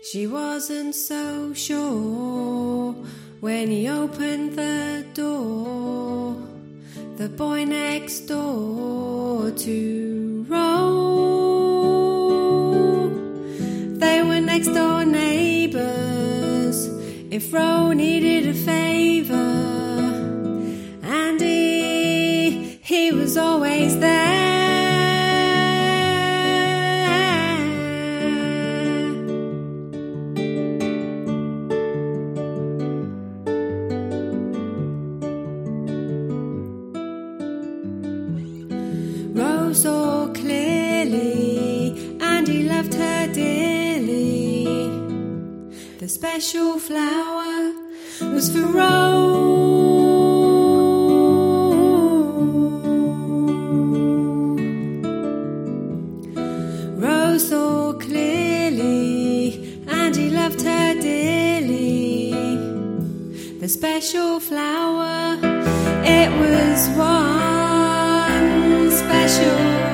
She wasn't so sure when he opened the door. The boy next door to Ro. They were next door neighbours. If Ro needed a favour, and he was always there. Ro saw clearly, and he loved her dearly. The special flower was for Ro. Ro saw clearly, and he loved her dearly. The special flower, it was one special